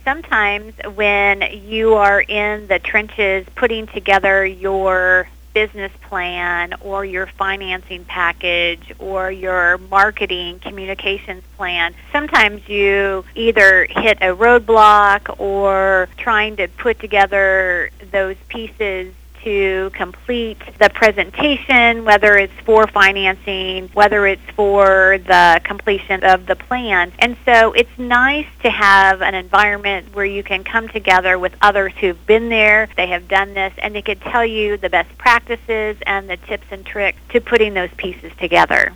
Sometimes when you are in the trenches putting together your business plan or your financing package or your marketing communications plan, sometimes you either hit a roadblock or trying to put together those pieces to complete the presentation, whether it's for financing, whether it's for the completion of the plan. And so it's nice to have an environment where you can come together with others who've been there, they have done this, and they could tell you the best practices and the tips and tricks to putting those pieces together.